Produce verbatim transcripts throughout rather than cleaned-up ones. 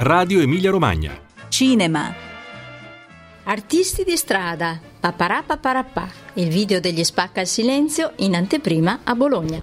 Radio Emilia Romagna. Cinema. Artisti di strada, Paparà Paparapà, il video degli Spacca il Silenzio in anteprima a Bologna.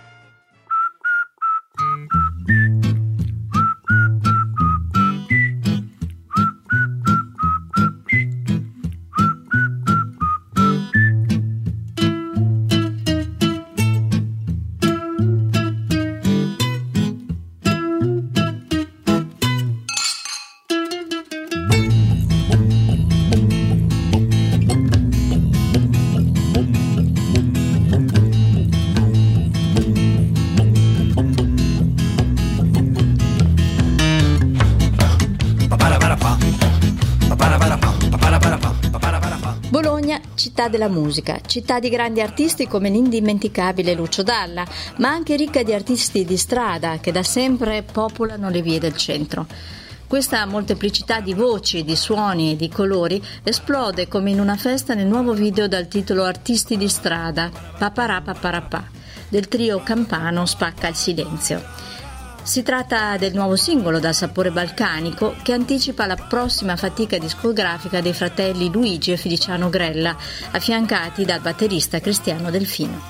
Bologna, città della musica, città di grandi artisti come l'indimenticabile Lucio Dalla, ma anche ricca di artisti di strada che da sempre popolano le vie del centro. Questa molteplicità di voci, di suoni e di colori esplode come in una festa nel nuovo video dal titolo Artisti di strada, Paparà Paparapà, del trio campano Spacca il Silenzio. Si tratta del nuovo singolo dal sapore balcanico che anticipa la prossima fatica discografica dei fratelli Luigi e Feliciano Grella, affiancati dal batterista Cristiano Delfino.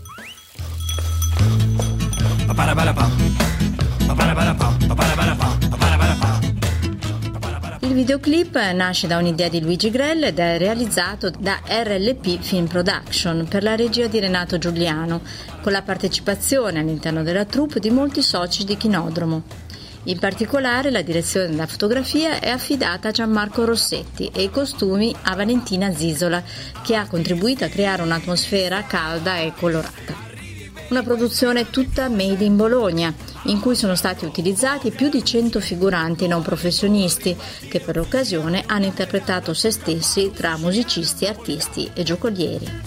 Il videoclip nasce da un'idea di Luigi Grella ed è realizzato da R L P Film Production per la regia di Renato Giuliano, con la partecipazione all'interno della troupe di molti soci di Chinodromo. In particolare la direzione della fotografia è affidata a Gianmarco Rossetti e i costumi a Valentina Zisola, che ha contribuito a creare un'atmosfera calda e colorata. Una produzione tutta made in Bologna, in cui sono stati utilizzati più di cento figuranti non professionisti che per l'occasione hanno interpretato se stessi tra musicisti, artisti e giocolieri.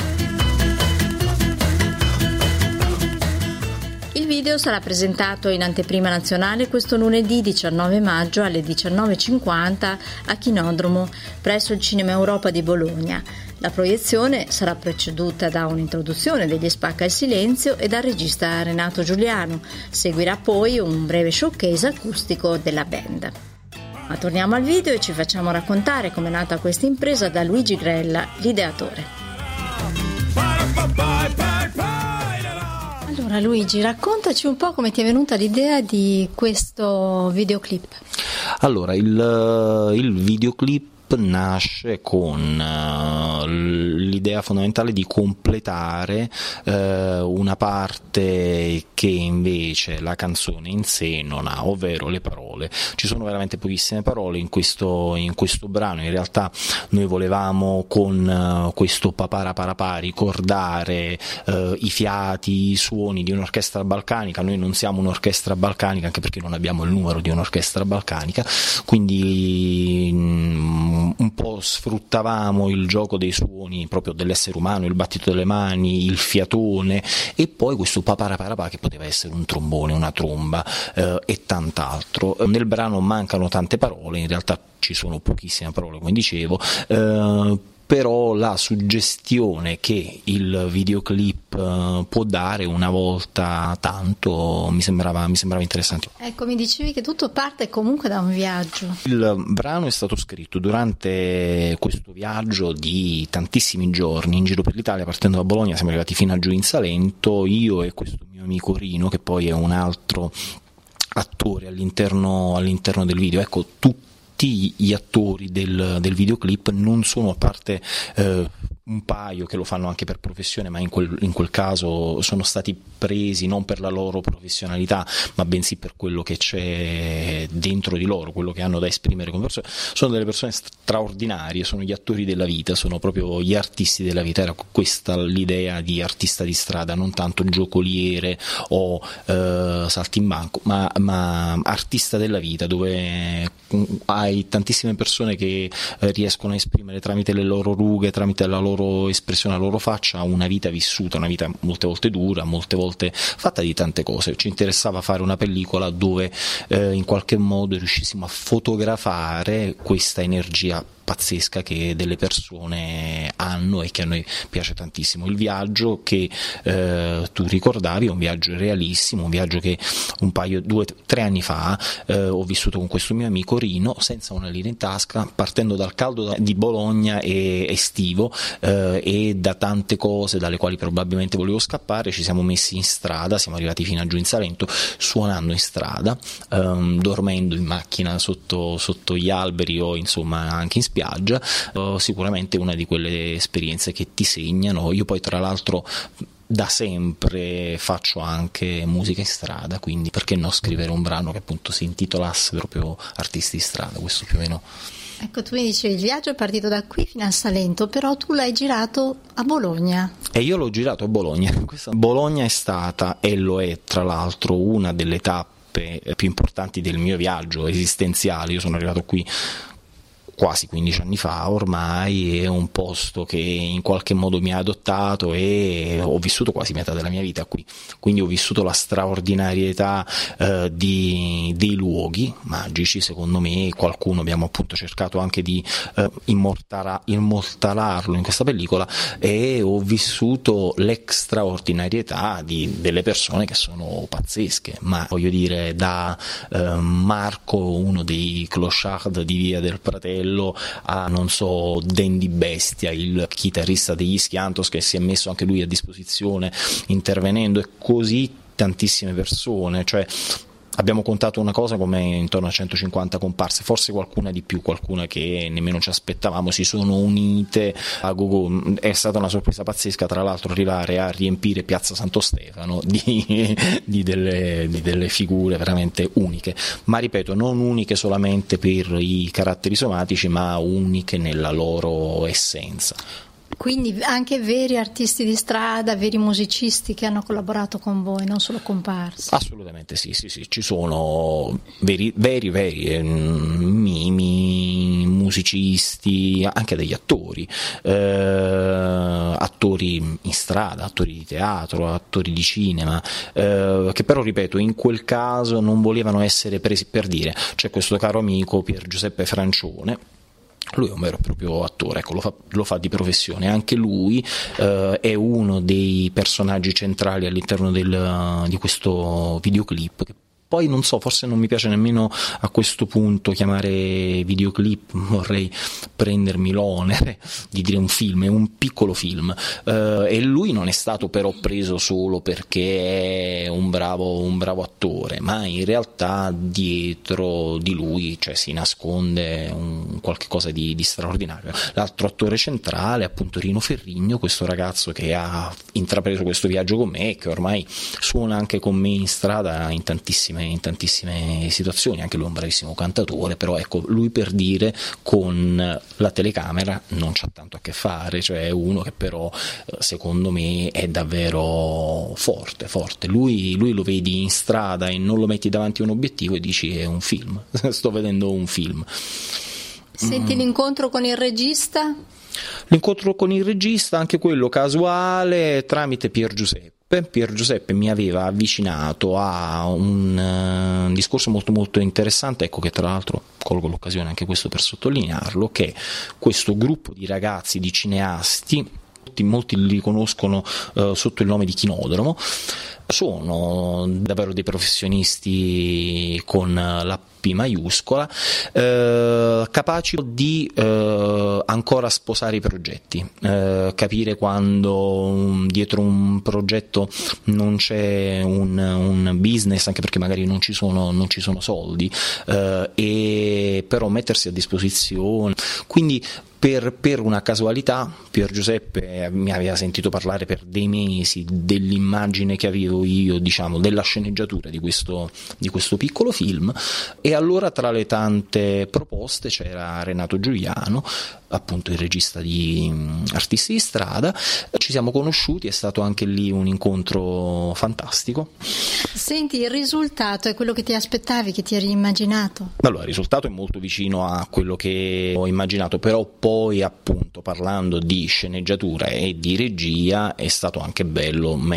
Il video sarà presentato in anteprima nazionale questo lunedì diciannove maggio alle diciannove e cinquanta a Chinodromo presso il Cinema Europa di Bologna. La proiezione sarà preceduta da un'introduzione degli Spacca il Silenzio e dal regista Renato Giuliano. Seguirà poi un breve showcase acustico della band. Ma torniamo al video e ci facciamo raccontare com'è nata questa impresa da Luigi Grella, l'ideatore. Allora Luigi, raccontaci un po' come ti è venuta l'idea di questo videoclip. Allora, il, il videoclip nasce con uh, l'idea fondamentale di completare uh, una parte che invece la canzone in sé non ha, ovvero le parole. Ci sono veramente pochissime parole in questo, in questo brano. In realtà noi volevamo con uh, questo Paparà Paparapà ricordare uh, i fiati, i suoni di un'orchestra balcanica. Noi non siamo un'orchestra balcanica, anche perché non abbiamo il numero di un'orchestra balcanica, quindi mm, un po' sfruttavamo il gioco dei suoni proprio dell'essere umano, il battito delle mani, il fiatone, e poi questo Paparà Paparapà che poteva essere un trombone, una tromba eh, e tant'altro. Nel brano mancano tante parole, in realtà ci sono pochissime parole, come dicevo, eh, però la suggestione che il videoclip uh, può dare una volta tanto mi sembrava, mi sembrava interessante. Ecco, mi dicevi che tutto parte comunque da un viaggio. Il brano è stato scritto durante questo viaggio di tantissimi giorni in giro per l'Italia, partendo da Bologna siamo arrivati fino a giù in Salento, io e questo mio amico Rino, che poi è un altro attore all'interno, all'interno del video. Ecco, tutti Tutti gli attori del, del videoclip non sono, a parte eh, un paio che lo fanno anche per professione, ma in quel, in quel caso sono stati presi non per la loro professionalità, ma bensì per quello che c'è dentro di loro, quello che hanno da esprimere come persone. Sono delle persone straordinarie, sono gli attori della vita, sono proprio gli artisti della vita. Era questa l'idea di artista di strada, non tanto giocoliere o eh, saltimbanco, ma, ma artista della vita, dove hai tantissime persone che eh, riescono a esprimere tramite le loro rughe, tramite la loro espressione, la loro faccia, una vita vissuta, una vita molte volte dura, molte volte fatta di tante cose. Ci interessava fare una pellicola dove eh, in qualche modo riuscissimo a fotografare questa energia pazzesca che delle persone hanno e che a noi piace tantissimo. Il viaggio che eh, tu ricordavi è un viaggio realissimo, un viaggio che un paio, due, tre anni fa eh, ho vissuto con questo mio amico Rino senza una lira in tasca, partendo dal caldo di Bologna e estivo eh, e da tante cose dalle quali probabilmente volevo scappare. Ci siamo messi in strada, siamo arrivati fino a giù in Salento, suonando in strada, ehm, dormendo in macchina sotto, sotto gli alberi o insomma anche in spiaggia. Uh, sicuramente una di quelle esperienze che ti segnano. Io poi tra l'altro da sempre faccio anche musica in strada, quindi perché no scrivere un brano che appunto si intitolasse proprio Artisti di strada, questo più o meno. Ecco, tu mi dicevi il viaggio è partito da qui fino a Salento, però tu l'hai girato a Bologna. E io l'ho girato a Bologna. Questa Bologna è stata, e lo è tra l'altro, una delle tappe più importanti del mio viaggio esistenziale. Io sono arrivato qui quasi quindici anni fa ormai, è un posto che in qualche modo mi ha adottato e ho vissuto quasi metà della mia vita qui, quindi ho vissuto la straordinarietà eh, di, dei luoghi magici. Secondo me qualcuno, abbiamo appunto cercato anche di eh, immortala, immortalarlo in questa pellicola, e ho vissuto l'extraordinarietà di, delle persone che sono pazzesche, ma voglio dire, da eh, Marco, uno dei clochard di Via del Pratello, a non so Dandy Bestia, il chitarrista degli Schiantos, che si è messo anche lui a disposizione intervenendo, e così tantissime persone. Cioè abbiamo contato una cosa come intorno a centocinquanta comparse, forse qualcuna di più, qualcuna che nemmeno ci aspettavamo, si sono unite a Gogo. È stata una sorpresa pazzesca, tra l'altro, arrivare a riempire Piazza Santo Stefano di, di, delle, di delle figure veramente uniche, ma ripeto, non uniche solamente per i caratteri somatici, ma uniche nella loro essenza. Quindi anche veri artisti di strada, veri musicisti che hanno collaborato con voi, non solo comparsi. Assolutamente sì, sì, sì, ci sono veri, veri, veri eh, mimi, musicisti, anche degli attori, eh, attori in strada, attori di teatro, attori di cinema, eh, che però, ripeto, in quel caso non volevano essere presi per dire. C'è questo caro amico Pier Giuseppe Francione. Lui è un vero e proprio attore, ecco, lo fa, lo fa di professione. Anche lui eh, è uno dei personaggi centrali all'interno del, di questo videoclip, che poi non so, forse non mi piace nemmeno a questo punto chiamare videoclip, vorrei prendermi l'onere di dire un film, è un piccolo film, eh, e lui non è stato però preso solo perché è un bravo, un bravo attore, ma in realtà dietro di lui, cioè, si nasconde un qualche cosa di, di straordinario. L'altro attore centrale è appunto Rino Ferrigno, questo ragazzo che ha intrapreso questo viaggio con me e che ormai suona anche con me in strada in tantissime in tantissime situazioni. Anche lui è un bravissimo cantatore, però ecco, lui, per dire, con la telecamera non c'ha tanto a che fare, cioè è uno che però secondo me è davvero forte, forte. Lui, lui lo vedi in strada e non lo metti davanti a un obiettivo e dici è un film, sto vedendo un film. Senti, mm. l'incontro con il regista? L'incontro con il regista, anche quello casuale, tramite Pier Giuseppe. Pier Giuseppe mi aveva avvicinato a un, uh, un discorso molto molto interessante, ecco, che tra l'altro colgo l'occasione anche questo per sottolinearlo, che questo gruppo di ragazzi, di cineasti, molti, molti li conoscono uh, sotto il nome di Chinodromo, sono davvero dei professionisti con la P maiuscola, eh, capaci di eh, ancora sposare i progetti, eh, capire quando um, dietro un progetto non c'è un, un business, anche perché magari non ci sono, non ci sono soldi, eh, e però mettersi a disposizione. Quindi Per, per una casualità Pier Giuseppe mi aveva sentito parlare per dei mesi dell'immagine che avevo io, diciamo, della sceneggiatura di questo, di questo piccolo film, e allora tra le tante proposte c'era Renato Giuliano, appunto il regista di Artisti di strada. Ci siamo conosciuti, è stato anche lì un incontro fantastico. Senti, il risultato è quello che ti aspettavi, che ti eri immaginato? Allora, il risultato è molto vicino a quello che ho immaginato, però poi, appunto, parlando di sceneggiatura e di regia, è stato anche bello mettere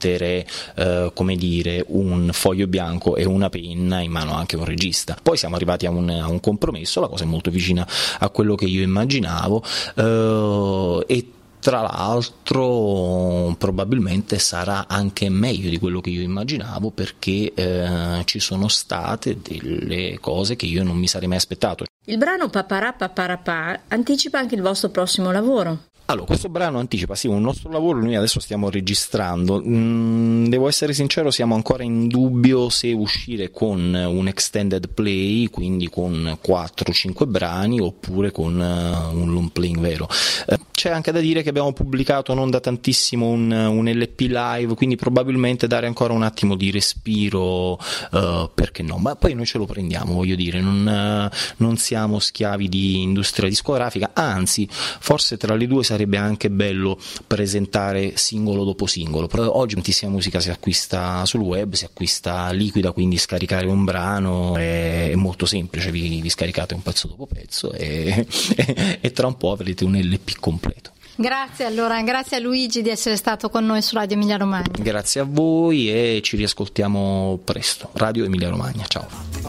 mettere eh, come dire un foglio bianco e una penna in mano anche a un regista. Poi siamo arrivati a un, a un compromesso, la cosa è molto vicina a quello che io immaginavo eh, e tra l'altro probabilmente sarà anche meglio di quello che io immaginavo, perché eh, ci sono state delle cose che io non mi sarei mai aspettato. Il brano Paparà Paparapà anticipa anche il vostro prossimo lavoro. Allora, questo brano anticipa sì un nostro lavoro, noi adesso stiamo registrando, mm, devo essere sincero, siamo ancora in dubbio se uscire con un extended play, quindi con quattro cinque brani, oppure con uh, un long playing vero. Uh, c'è anche da dire che abbiamo pubblicato non da tantissimo un, un L P live, quindi probabilmente dare ancora un attimo di respiro, uh, perché no, ma poi noi ce lo prendiamo, voglio dire, non, uh, non siamo schiavi di industria discografica, anzi forse tra le due sarebbe anche bello presentare singolo dopo singolo. Oggi tantissima musica si acquista sul web, si acquista liquida, quindi scaricare un brano è molto semplice, vi, vi scaricate un pezzo dopo pezzo e, e, e tra un po' avrete un L P completo. Grazie allora, grazie a Luigi di essere stato con noi su Radio Emilia Romagna. Grazie a voi e ci riascoltiamo presto. Radio Emilia Romagna, ciao.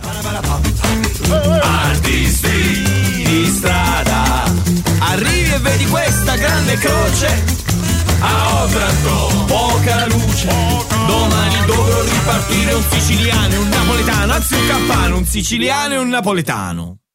Artisti di strada, arrivi e vedi questa grande croce, a Otranto poca luce, domani dovrò ripartire un siciliano e un napoletano, anzi un campano, un siciliano e un napoletano.